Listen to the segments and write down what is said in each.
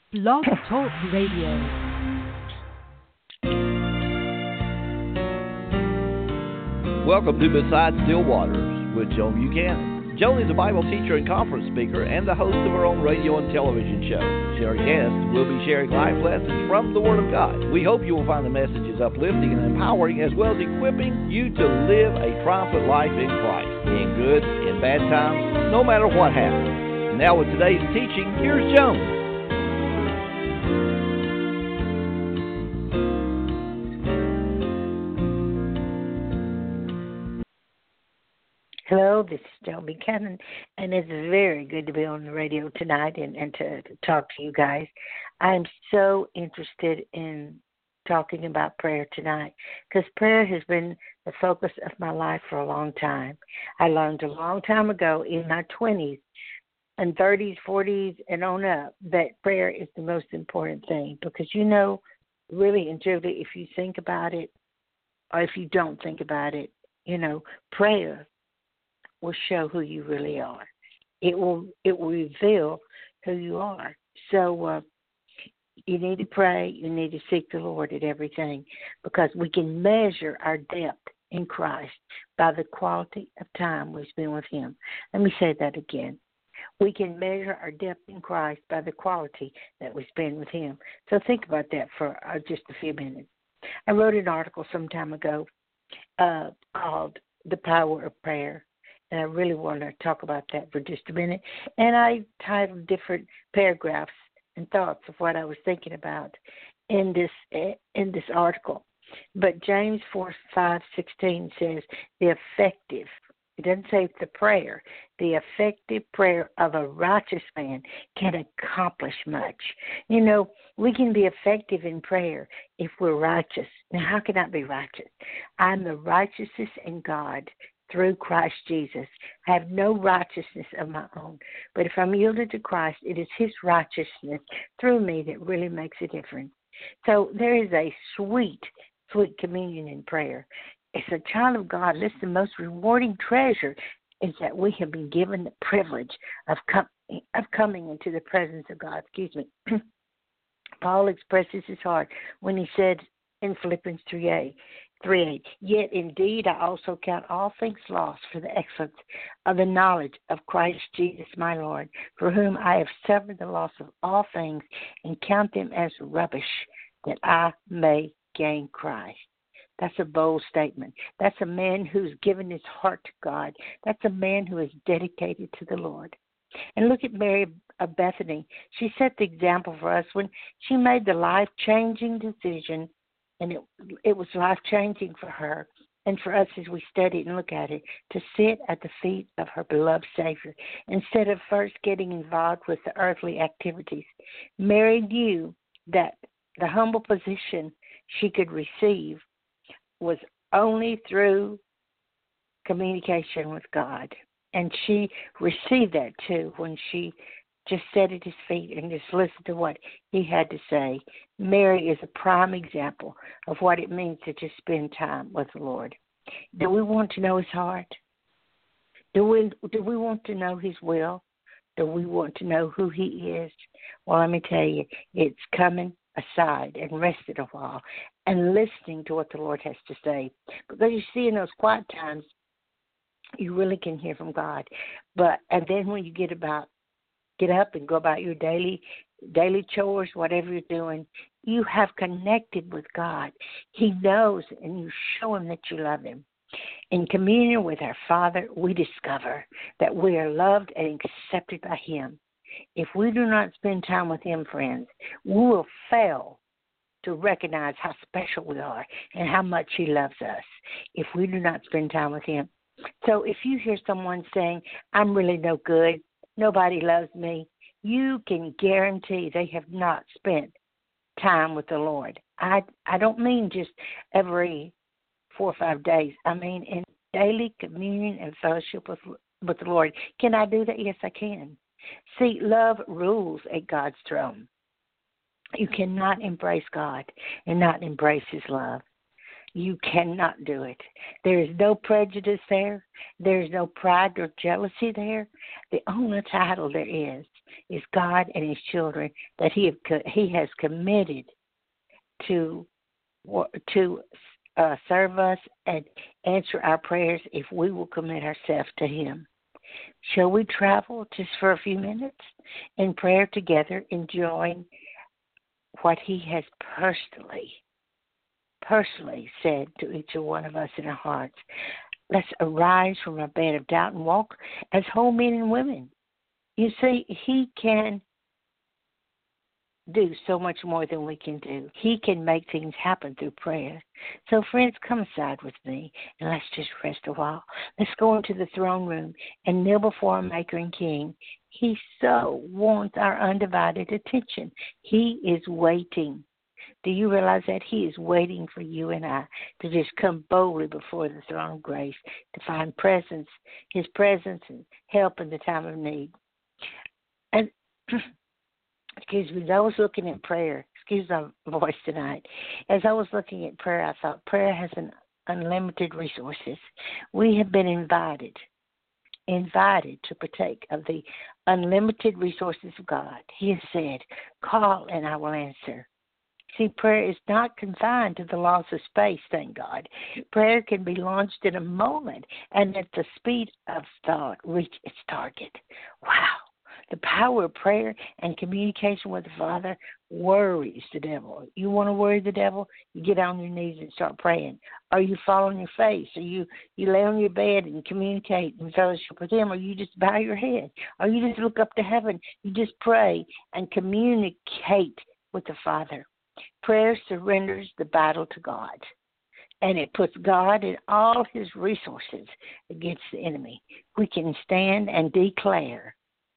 Blog Talk Radio. Welcome to Beside Still Waters with Joan Buchanan. Joan is a Bible teacher and conference speaker and the host of her own radio and television show. Our guests will be sharing life lessons from the Word of God. We hope you will find the messages uplifting and empowering, as well as equipping you to live a triumphant life in Christ, in good, in bad times, no matter what happens. Now with today's teaching, here's Joan. Hello, this is Joan Buchanan, and it's very good to be on the radio tonight and to talk to you guys. I'm so interested in talking about prayer tonight because prayer has been the focus of my life for a long time. I learned a long time ago in my 20s and 30s, 40s, and on up that prayer is the most important thing because, you know, really and truly, if you think about it or if you don't think about it, you know, prayer will show who you really are. It will reveal who you are. So you need to pray. You need to seek the Lord at everything because we can measure our depth in Christ by the quality of time we spend with Him. Let me say that again. We can measure our depth in Christ by the quality that we spend with Him. So think about that for just a few minutes. I wrote an article some time ago called The Power of Prayer. And I really want to talk about that for just a minute. And I titled different paragraphs and thoughts of what I was thinking about in this article. But James 4:5-16 says the effective. It doesn't say the prayer. The effective prayer of a righteous man can accomplish much. You know, we can be effective in prayer if we're righteous. Now, how can I be righteous? I'm the righteousness in God through Christ Jesus. I have no righteousness of my own. But if I'm yielded to Christ, it is His righteousness through me that really makes a difference. So there is a sweet, sweet communion in prayer. As a child of God, listen, the most rewarding treasure is that we have been given the privilege of coming into the presence of God. Paul expresses his heart when he said in Philippians 3:8, yet indeed I also count all things lost for the excellence of the knowledge of Christ Jesus my Lord, for whom I have suffered the loss of all things and count them as rubbish, that I may gain Christ. That's a bold statement. That's a man who's given his heart to God. That's a man who is dedicated to the Lord. And look at Mary of Bethany. She set the example for us when she made the life-changing decision. And it was life-changing for her and for us as we study it and look at it, to sit at the feet of her beloved Savior instead of first getting involved with the earthly activities. Mary knew that the humble position she could receive was only through communication with God. And she received that too when she just sat at His feet and just listened to what He had to say. Mary is a prime example of what it means to just spend time with the Lord. Do we want to know His heart? Do we want to know His will? Do we want to know who He is? Well, let me tell you, it's coming aside and resting a while and listening to what the Lord has to say. Because you see, in those quiet times, you really can hear from God. And then when you get up and go about your daily chores, whatever you're doing, you have connected with God. He knows, and you show Him that you love Him. In communion with our Father, we discover that we are loved and accepted by Him. If we do not spend time with Him, friends, we will fail to recognize how special we are and how much He loves us if we do not spend time with Him. So if you hear someone saying, I'm really no good, nobody loves me, you can guarantee they have not spent time with the Lord. I don't mean just every 4 or 5 days. I mean in daily communion and fellowship with the Lord. Can I do that? Yes, I can. See, love rules at God's throne. You cannot embrace God and not embrace His love. You cannot do it. There is no prejudice there. There is no pride or jealousy there. The only title there is is God and His children that He has committed to serve us and answer our prayers if we will commit ourselves to Him. Shall we travel just for a few minutes in prayer together, enjoying what He has personally said to each one of us in our hearts? Let's arise from our bed of doubt and walk as whole men and women. You see, He can do so much more than we can do. He can make things happen through prayer. So, friends, come aside with me and let's just rest a while. Let's go into the throne room and kneel before our Maker and King. He so wants our undivided attention. He is waiting. Do you realize that He is waiting for you and I to just come boldly before the throne of grace to find His presence and help in the time of need? And excuse me, as I was looking at prayer, excuse my voice tonight, as I was looking at prayer, I thought prayer has unlimited resources. We have been invited to partake of the unlimited resources of God. He has said, call and I will answer. See, prayer is not confined to the laws of space, thank God. Prayer can be launched in a moment and at the speed of thought reach its target. Wow. The power of prayer and communication with the Father worries the devil. You want to worry the devil? You get on your knees and start praying. Or you fall on your face, or you lay on your bed and communicate and fellowship with Him, or you just bow your head, or you just look up to heaven. You just pray and communicate with the Father. Prayer surrenders the battle to God, and it puts God and all His resources against the enemy. We can stand and declare,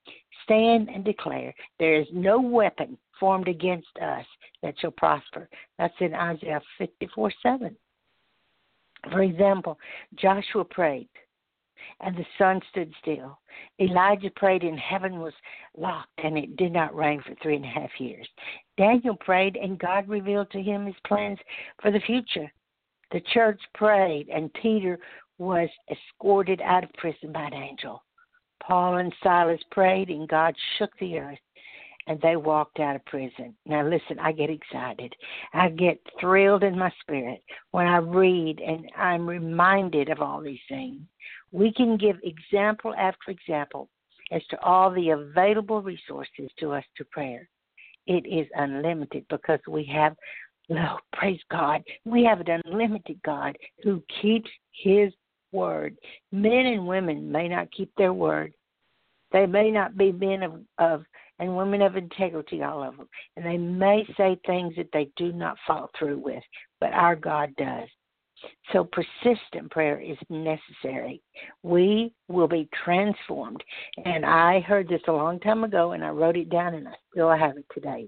there is no weapon formed against us that shall prosper. That's in Isaiah 54:7. For example, Joshua prayed, and the sun stood still. Elijah prayed, and heaven was locked, and it did not rain for 3.5 years. Daniel prayed, and God revealed to him His plans for the future. The church prayed, and Peter was escorted out of prison by an angel. Paul and Silas prayed, and God shook the earth, and they walked out of prison. Now, listen, I get excited. I get thrilled in my spirit when I read, and I'm reminded of all these things. We can give example after example as to all the available resources to us to prayer. It is unlimited because we have, praise God, we have an unlimited God who keeps His word. Men and women may not keep their word. They may not be men of and women of integrity, all of them. And they may say things that they do not follow through with, but our God does. So persistent prayer is necessary. We will be transformed. And I heard this a long time ago, and I wrote it down, and I still have it today.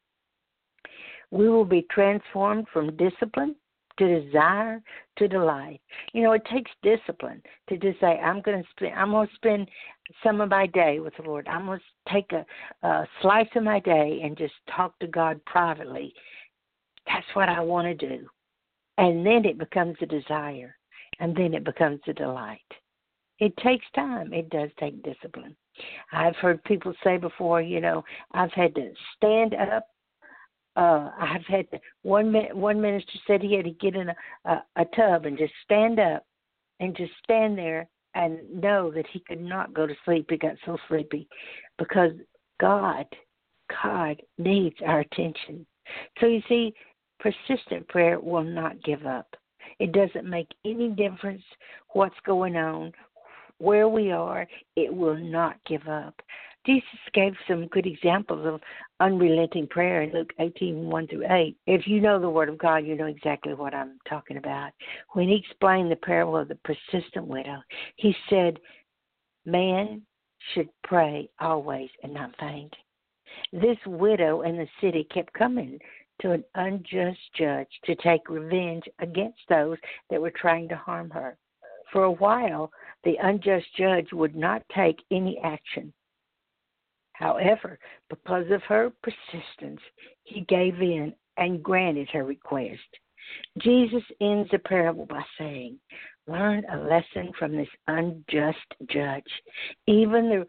We will be transformed from discipline to desire to delight. You know, it takes discipline to just say, I'm going to spend some of my day with the Lord. I'm going to take a slice of my day and just talk to God privately. That's what I want to do. And then it becomes a desire, and then it becomes a delight. It takes time. It does take discipline. I've heard people say before, I've had to stand up. I've had to, one minister said he had to get in a tub and just stand up and just stand there and know that he could not go to sleep. He got so sleepy because God needs our attention. So you see, persistent prayer will not give up. It doesn't make any difference what's going on, where we are. It will not give up. Jesus gave some good examples of unrelenting prayer in Luke 18:1-8. If you know the Word of God, you know exactly what I'm talking about. When He explained the parable of the persistent widow, He said, man should pray always and not faint. This widow in the city kept coming to an unjust judge to take revenge against those that were trying to harm her. For a while, the unjust judge would not take any action. However, because of her persistence, He gave in and granted her request. Jesus ends the parable by saying, learn a lesson from this unjust judge. Even the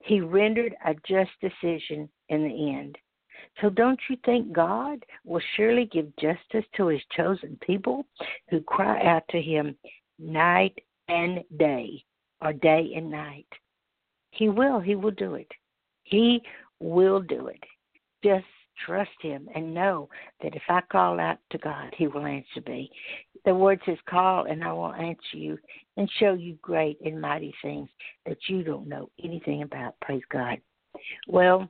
He rendered a just decision in the end. So don't you think God will surely give justice to his chosen people who cry out to him night and day, or day and night? He will. He will do it. He will do it. Just trust him and know that if I call out to God, he will answer me. The word says, call and I will answer you and show you great and mighty things that you don't know anything about. Praise God. Well,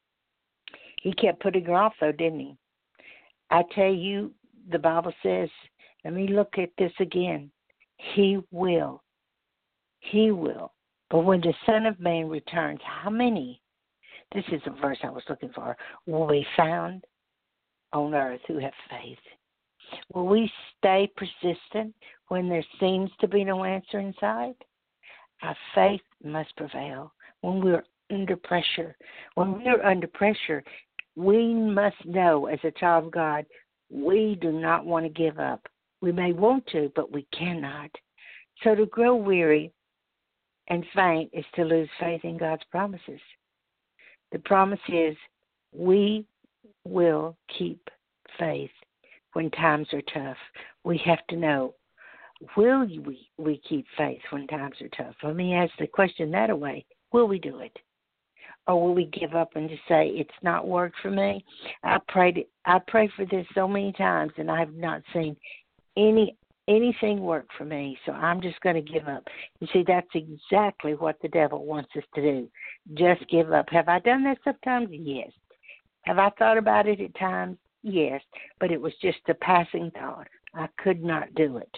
he kept putting her off, though, didn't he? I tell you, the Bible says, let me look at this again. He will. He will. But when the Son of Man returns, how many, this is the verse I was looking for, will be found on earth who have faith? Will we stay persistent when there seems to be no answer in sight? Our faith must prevail when we're under pressure. When we're under pressure, we must know as a child of God, we do not want to give up. We may want to, but we cannot. So to grow weary and faint is to lose faith in God's promises. The promise is we will keep faith when times are tough. We have to know, will we keep faith when times are tough? Let me ask the question that way. Will we do it? Or will we give up and just say, it's not worked for me? I prayed for this so many times, and I have not seen anything work for me, so I'm just going to give up. You see, that's exactly what the devil wants us to do. Just give up. Have I done that sometimes? Yes. Have I thought about it at times? Yes. But it was just a passing thought. I could not do it.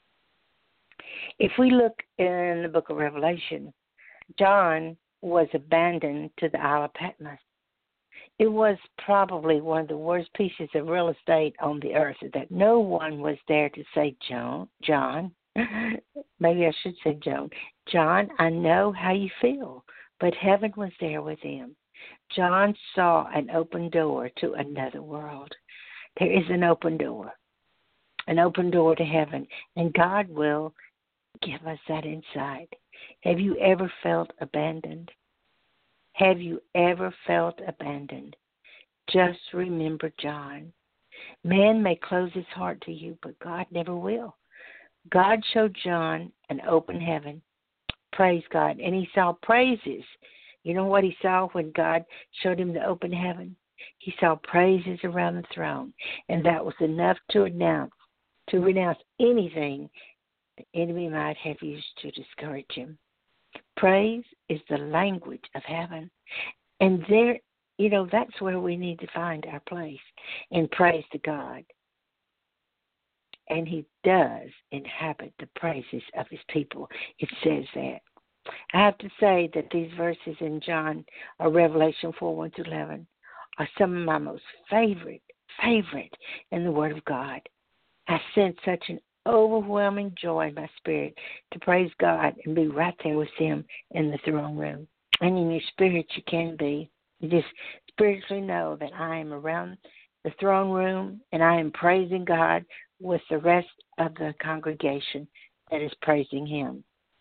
If we look in the book of Revelation, John was abandoned to the Isle of Patmos. It was probably one of the worst pieces of real estate on the earth that no one was there to say, John, maybe I should say John, I know how you feel, but heaven was there with him. John saw an open door to another world. There is an open door to heaven, and God will give us that insight. Have you ever felt abandoned? Have you ever felt abandoned? Just remember John. Man may close his heart to you, but God never will. God showed John an open heaven. Praise God. And he saw praises. You know what he saw when God showed him the open heaven? He saw praises around the throne. And that was enough to renounce anything the enemy might have used to discourage him. Praise is the language of heaven. And there, that's where we need to find our place in praise to God. And he does inhabit the praises of his people. It says that. I have to say that these verses in John or Revelation 4:1-11 are some of my most favorite in the Word of God. I sense such an overwhelming joy in my spirit to praise God and be right there with him in the throne room. And in your spirit you can be. You just spiritually know that I am around the throne room and I am praising God with the rest of the congregation that is praising him.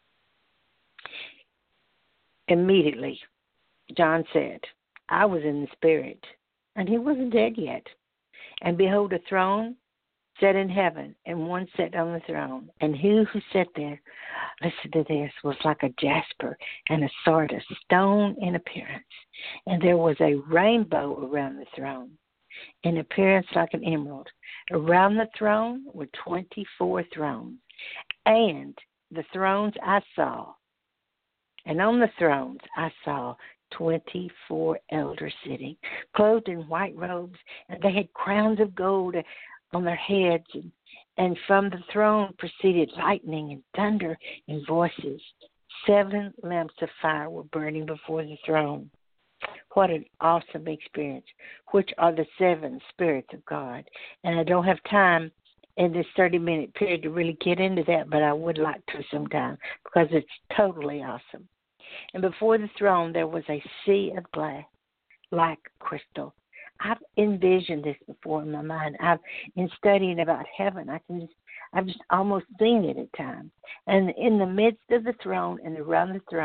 Immediately, John said, I was in the spirit, and he wasn't dead yet. And behold, a throne set in heaven, and one sat on the throne. And he who sat there, listen to this, was like a jasper and a sardis stone in appearance. And there was a rainbow around the throne, in appearance like an emerald. Around the throne were 24 thrones, and the thrones I saw, and on the thrones I saw 24 elders sitting, clothed in white robes, and they had crowns of gold on their heads, and from the throne proceeded lightning and thunder and voices. 7 lamps of fire were burning before the throne. What an awesome experience, which are the 7 spirits of God. And I don't have time in this 30-minute period to really get into that, but I would like to sometime because it's totally awesome. And before the throne there was a sea of glass like crystal. I've envisioned this before in my mind. In studying about heaven, I've just almost seen it at times. And in the midst of the throne and around the throne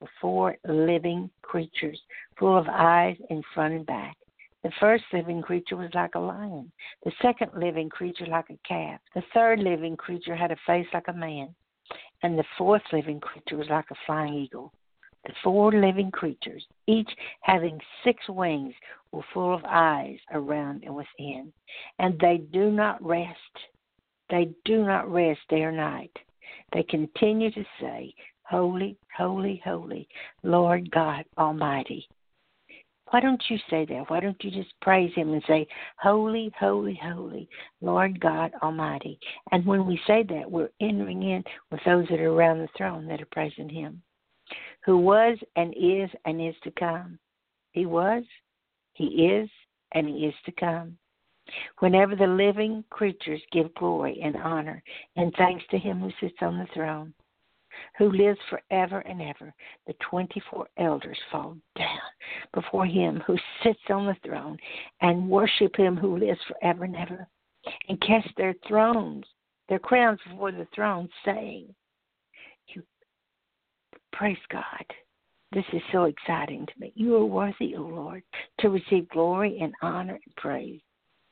were 4 living creatures, full of eyes in front and back. The first living creature was like a lion. The second living creature like a calf. The third living creature had a face like a man. And the fourth living creature was like a flying eagle. The 4 living creatures, each having 6 wings, were full of eyes around and within. And they do not rest. They do not rest day or night. They continue to say, Holy, holy, holy, Lord God Almighty. Why don't you say that? Why don't you just praise him and say, Holy, holy, holy, Lord God Almighty? And when we say that, we're entering in with those that are around the throne that are praising him, who was and is to come. He was, he is, and he is to come. Whenever the living creatures give glory and honor and thanks to him who sits on the throne, who lives forever and ever, the 24 elders fall down before him who sits on the throne and worship him who lives forever and ever, and cast their crowns before the throne, saying, "You praise God." This is so exciting to me. You are worthy, O Lord, to receive glory and honor and praise.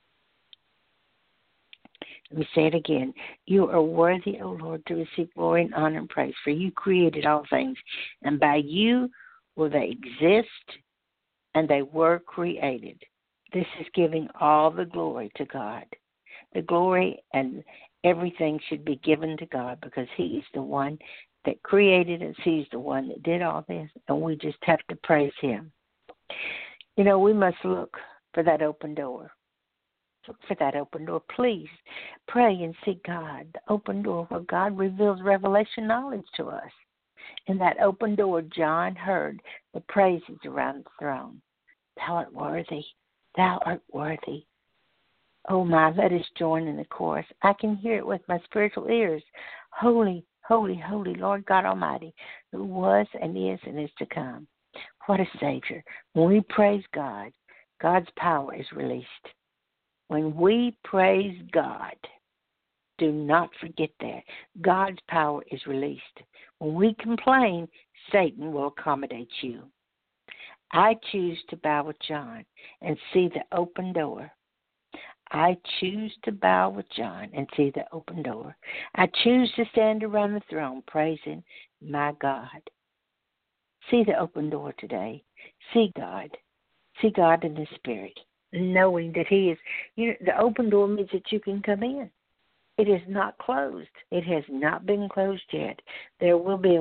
Let me say it again. You are worthy, O Lord, to receive glory and honor and praise, for you created all things, and by you will they exist, and they were created. This is giving all the glory to God. The glory and everything should be given to God because he is the one that created us. He's the one that did all this, and we just have to praise him. You know, we must look for that open door. Look for that open door. Please pray and seek God. The open door where God reveals revelation knowledge to us. In that open door, John heard the praises around the throne. Thou art worthy. Thou art worthy. Oh my, let us join in the chorus. I can hear it with my spiritual ears. Holy, holy, holy, Lord God Almighty, who was and is to come. What a Savior. When we praise God, God's power is released. When we praise God, do not forget that. God's power is released. When we complain, Satan will accommodate you. I choose to bow with John and see the open door. I choose to bow with John and see the open door. I choose to stand around the throne praising my God. See the open door today. See God. See God in the Spirit, knowing that he is, the open door means that you can come in. It is not closed. It has not been closed yet. There will be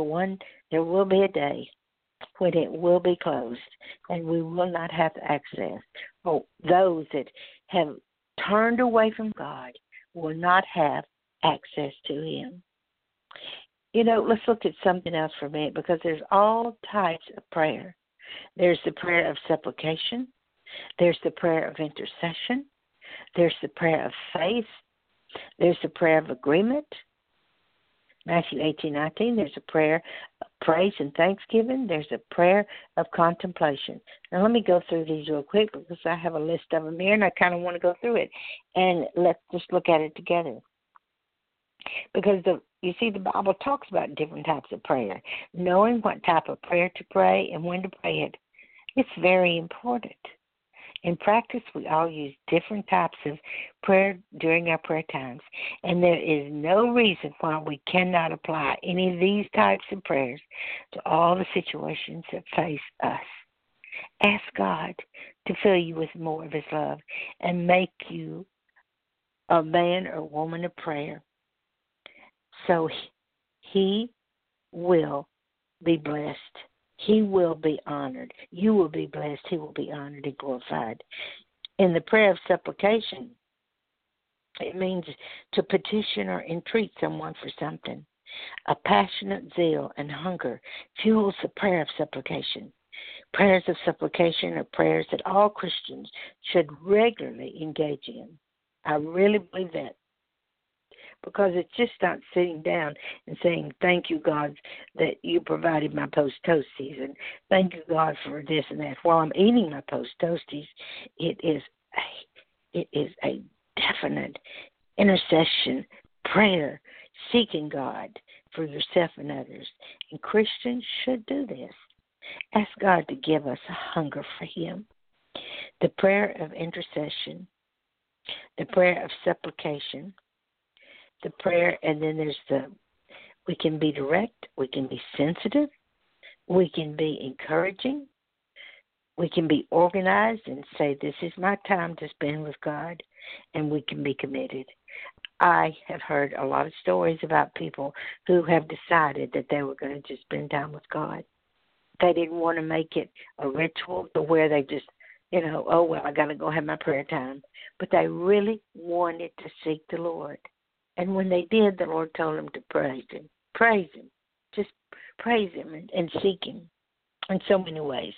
a day when it will be closed, and we will not have access. Oh, those that have turned away from God will not have access to him. Let's look at something else for a minute, because there's all types of prayer. There's the prayer of supplication. There's the prayer of intercession. There's the prayer of faith. There's the prayer of agreement. Matthew 18:19, there's a prayer of praise and thanksgiving. There's a prayer of contemplation. Now, let me go through these real quick because I have a list of them here, and I kind of want to go through it. And let's just look at it together. Because, you see, the Bible talks about different types of prayer. Knowing what type of prayer to pray and when to pray it, it's very important. In practice, we all use different types of prayer during our prayer times, and there is no reason why we cannot apply any of these types of prayers to all the situations that face us. Ask God to fill you with more of his love and make you a man or woman of prayer, so he will be blessed. He will be honored. You will be blessed. He will be honored and glorified. In the prayer of supplication, it means to petition or entreat someone for something. A passionate zeal and hunger fuels the prayer of supplication. Prayers of supplication are prayers that all Christians should regularly engage in. I really believe that. Because it's just not sitting down and saying, thank you, God, that you provided my post-toasties, and thank you, God, for this and that. While I'm eating my post-toasties, it is a definite intercession, prayer, seeking God for yourself and others. And Christians should do this. Ask God to give us a hunger for Him. The prayer of intercession, the prayer of supplication, the prayer, and then we can be direct, we can be sensitive, we can be encouraging, we can be organized and say, this is my time to spend with God, and we can be committed. I have heard a lot of stories about people who have decided that they were going to just spend time with God. They didn't want to make it a ritual to where they just, oh, well, I got to go have my prayer time. But they really wanted to seek the Lord. And when they did, the Lord told them to praise Him. Praise Him. Just praise Him and seek Him in so many ways.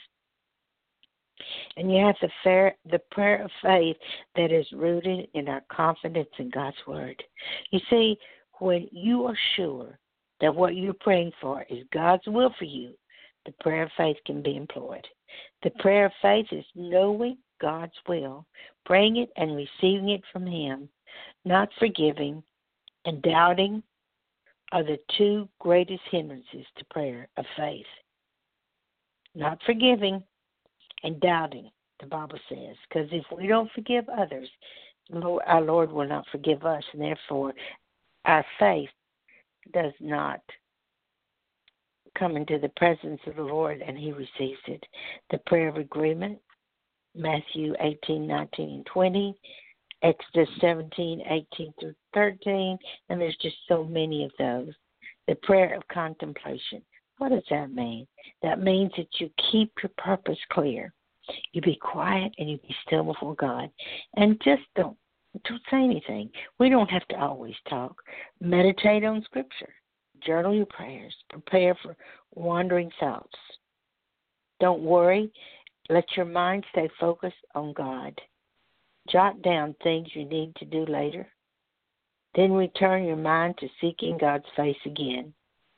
And you have the prayer of faith that is rooted in our confidence in God's Word. You see, when you are sure that what you're praying for is God's will for you, the prayer of faith can be employed. The prayer of faith is knowing God's will, praying it and receiving it from Him. Not forgiving and doubting are the two greatest hindrances to prayer of faith. Not forgiving and doubting, the Bible says, because if we don't forgive others, our Lord will not forgive us, and therefore our faith does not come into the presence of the Lord, and He receives it. The prayer of agreement, Matthew 18, 19, and 20, Exodus 17, 18 through 13, and there's just so many of those. The prayer of contemplation. What does that mean? That means that you keep your purpose clear. You be quiet and you be still before God. And just don't say anything. We don't have to always talk. Meditate on Scripture. Journal your prayers. Prepare for wandering thoughts. Don't worry. Let your mind stay focused on God. Jot down things you need to do later. Then return your mind to seeking God's face again.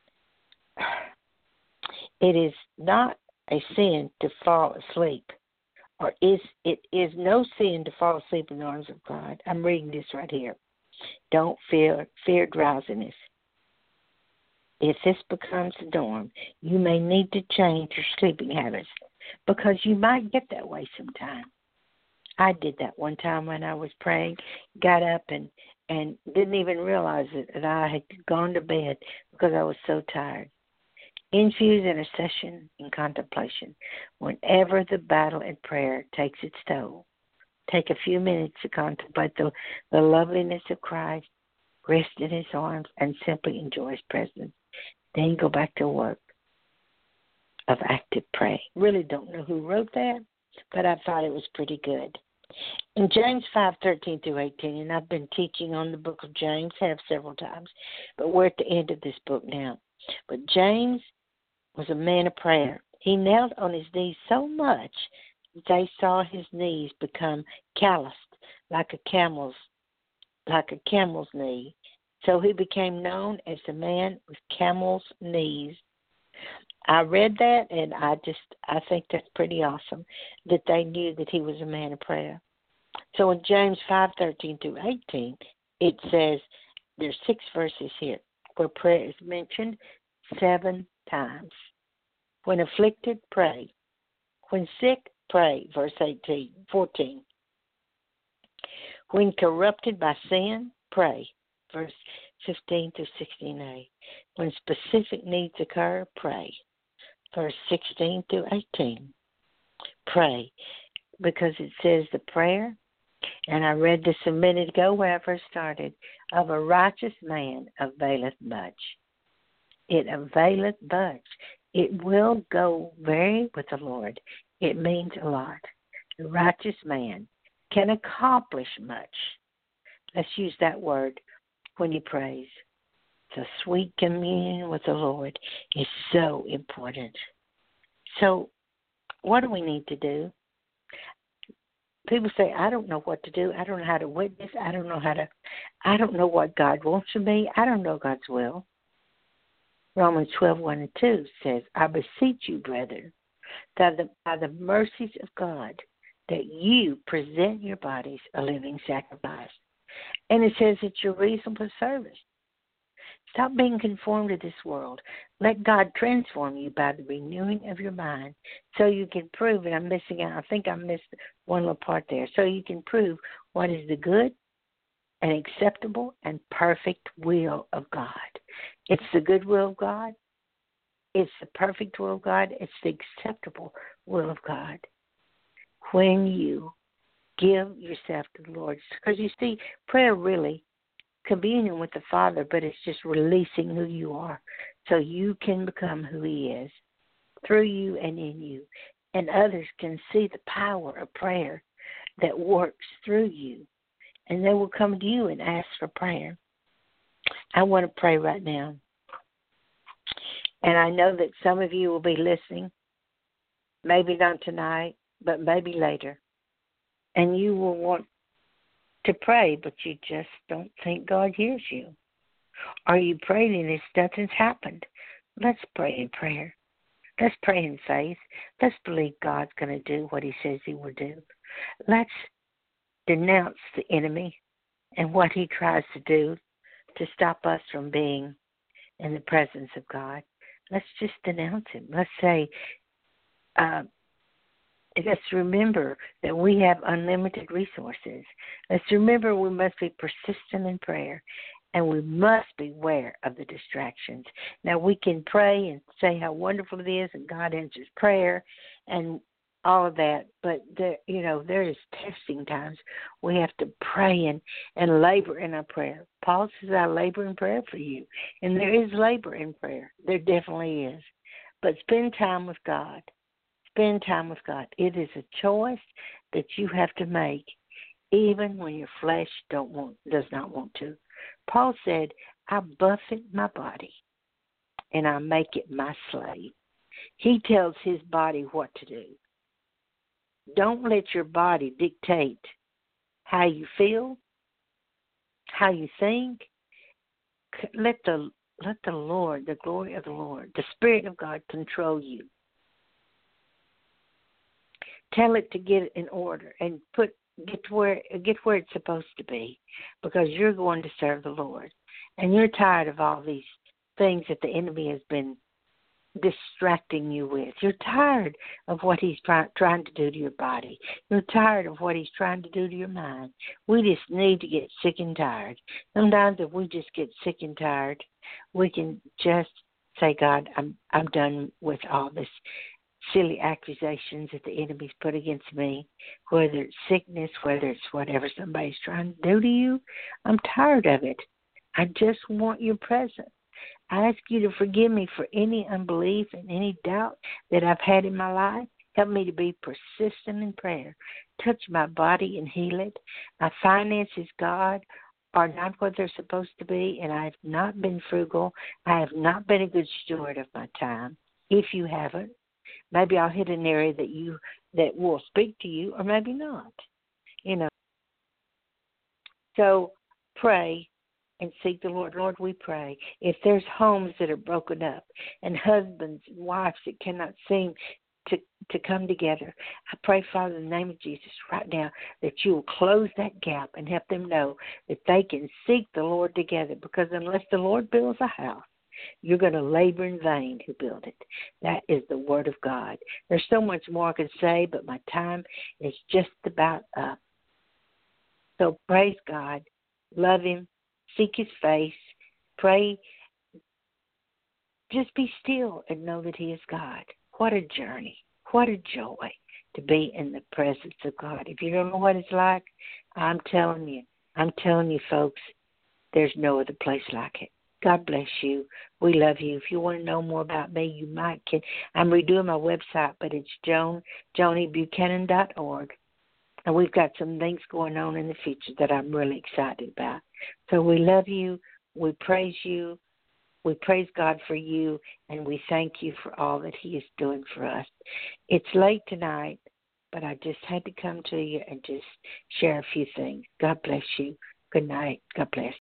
It is not a sin to fall asleep, it is no sin to fall asleep in the arms of God. I'm reading this right here. Don't fear drowsiness. If this becomes the norm, you may need to change your sleeping habits because you might get that way sometime. I did that one time when I was praying, got up and didn't even realize it, that I had gone to bed because I was so tired. Infuse intercession and contemplation. Whenever the battle in prayer takes its toll, take a few minutes to contemplate the loveliness of Christ, rest in His arms, and simply enjoy His presence. Then go back to work of active prayer. Really don't know who wrote that, but I thought it was pretty good. In James 5:13 through 18, and I've been teaching on the book of James, have several times, but we're at the end of this book now. But James was a man of prayer. He knelt on his knees so much that they saw his knees become calloused like a camel's knee. So he became known as the man with camel's knees. I read that, and I think that's pretty awesome that they knew that he was a man of prayer. So in James 5:13 through 18, it says there's 6 verses here where prayer is mentioned 7 times. When afflicted, pray. When sick, pray, verse 14. When corrupted by sin, pray, verse 15 through 16a. When specific needs occur, pray, verse 16 through 18. Pray, because it says the prayer, and I read this a minute ago where I first started, of a righteous man availeth much. It availeth much. It will go very with the Lord. It means a lot. The righteous man can accomplish much. Let's use that word when he prays. The sweet communion with the Lord is so important. So what do we need to do? People say, I don't know what to do. I don't know how to witness. I don't know what God wants from me. I don't know God's will. Romans 12:1 and 2 says, I beseech you, brethren, that by the mercies of God, that you present your bodies a living sacrifice. And it says it's your reasonable service. Stop being conformed to this world. Let God transform you by the renewing of your mind so you can prove, and I'm missing out, I think I missed one little part there, so you can prove what is the good and acceptable and perfect will of God. It's the good will of God. It's the perfect will of God. It's the acceptable will of God. When you give yourself to the Lord, because you see, prayer really, communion with the Father, but it's just releasing who you are so you can become who He is through you and in you. And others can see the power of prayer that works through you. And they will come to you and ask for prayer. I want to pray right now. And I know that some of you will be listening, maybe not tonight, but maybe later. And you will want to pray, but you just don't think God hears you. Or you prayed and nothing's happened. Let's pray in prayer. Let's pray in faith. Let's believe God's going to do what He says He will do. Let's denounce the enemy and what he tries to do to stop us from being in the presence of God. Let's just denounce him. Let's say, let's remember that we have unlimited resources. Let's remember we must be persistent in prayer, and we must beware of the distractions. Now, we can pray and say how wonderful it is, and God answers prayer, and all of that, but there is testing times. We have to pray and labor in our prayer. Paul says, I labor in prayer for you. And there is labor in prayer. There definitely is. But spend time with God. Spend time with God. It is a choice that you have to make, even when your flesh does not want to. Paul said, I buffet my body, and I make it my slave. He tells his body what to do. Don't let your body dictate how you feel, how you think. Let the Lord, the glory of the Lord, the Spirit of God control you. Tell it to get in order and get where it's supposed to be, because you're going to serve the Lord. And you're tired of all these things that the enemy has been distracting you with. You're tired of what he's trying to do to your body. You're tired of what he's trying to do to your mind. We just need to get sick and tired. Sometimes if we just get sick and tired, we can just say, God, I'm done with all this silly accusations that the enemy's put against me, whether it's sickness, whether it's whatever somebody's trying to do to you. I'm tired of it. I just want your presence. I ask you to forgive me for any unbelief and any doubt that I've had in my life. Help me to be persistent in prayer. Touch my body and heal it. My finances, God, are not what they're supposed to be, and I have not been frugal. I have not been a good steward of my time. If you haven't, maybe I'll hit an area that will speak to you, or maybe not. So pray and seek the Lord. Lord, we pray. If there's homes that are broken up and husbands and wives that cannot seem to come together, I pray, Father, in the name of Jesus, right now, that you will close that gap and help them know that they can seek the Lord together, because unless the Lord builds a house, you're going to labor in vain who build it. That is the word of God. There's so much more I could say, but my time is just about up. So praise God. Love him. Seek his face. Pray. Just be still and know that he is God. What a journey. What a joy to be in the presence of God. If you don't know what it's like, I'm telling you, folks, there's no other place like it. God bless you. We love you. If you want to know more about me, you can. I'm redoing my website, but it's JoniBuchanan.org. And we've got some things going on in the future that I'm really excited about. So we love you. We praise you. We praise God for you. And we thank you for all that he is doing for us. It's late tonight, but I just had to come to you and just share a few things. God bless you. Good night. God bless.